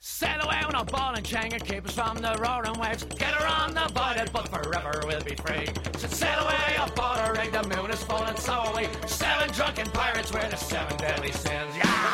Sail away on a ball and chain and keep us from the roaring waves. Get her on the voided, but forever we'll be free. So sail away aboard a rig, the moon is full and so are we. 7 drunken pirates, we're the 7 deadly sins. Yeah!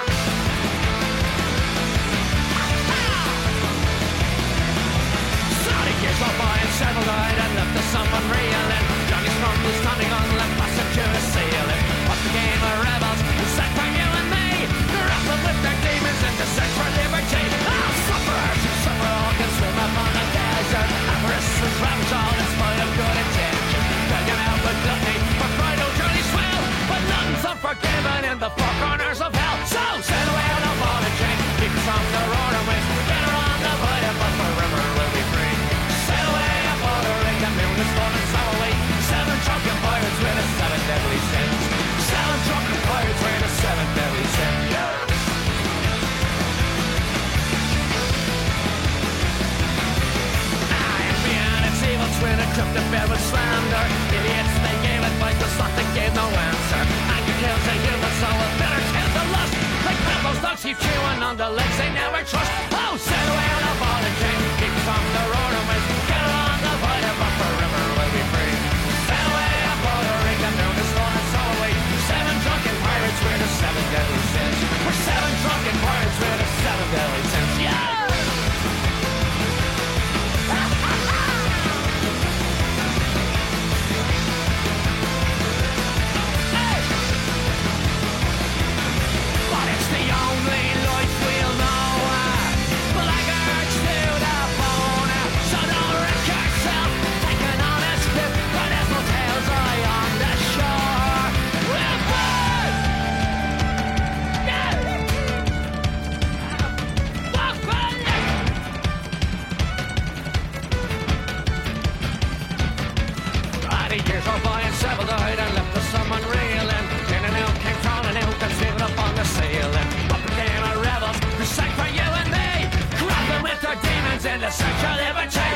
Years of boy and several died and left us someone reeling. Johnny Storm was standing on left passenger ceiling. What's the game of rebels? It's set for you and me. Grappling with their demons in the search for liberty. Oh, sufferers who suffer all can swim upon the desert. Avarice is ravaged all in spite of good intention. Dragging out with gluttony for pride, oh journey swell. But nothing's unforgiven in the four corners of hell. So sail away on a ball and chain, keep us from the roaring winds. Get her on the void, but forever we'll be free. The moon is full and so are we. 7 drunken pirates with the 7 deadly sins. 7 drunken pirates with the 7 deadly sins. Yeah. Envy and its evil twin equipped the bed with slander. Idiots, they gave advice, the slot they gave no answer. Anger kills a human soul with bitter kills the lust. Like those dogs keep chewing on the legs they never trust. Oh, sail away on a ball and chain, keep from the roaring winds. Get on the void, but forever we'll be free. Sail away aboard a rig, the moon is full and so are we. 7 drunken pirates, we're the 7 deadly sins. We're 7 drunken pirates, we're the 7 deadly sins. Yeah! Several died and left us someone reeling. In and out came crawling out and sailing up on the ceiling. Up became a rebels who sang for you and me. Grappling with their demons in the search of liberty.